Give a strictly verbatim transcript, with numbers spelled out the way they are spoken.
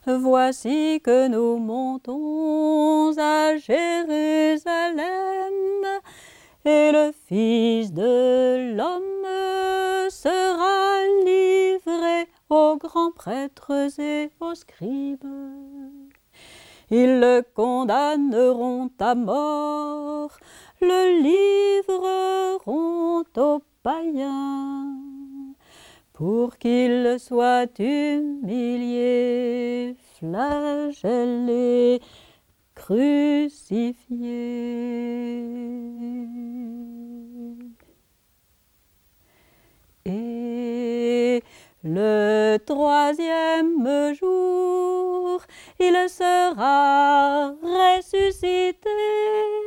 Voici que nous montons à Jérusalem, et le Fils de l'homme sera livré aux grands prêtres et aux scribes. Ils le condamneront à mort, le livreront aux païens, pour qu'il soit humilié, flagellé, crucifié. Et le troisième jour, il sera ressuscité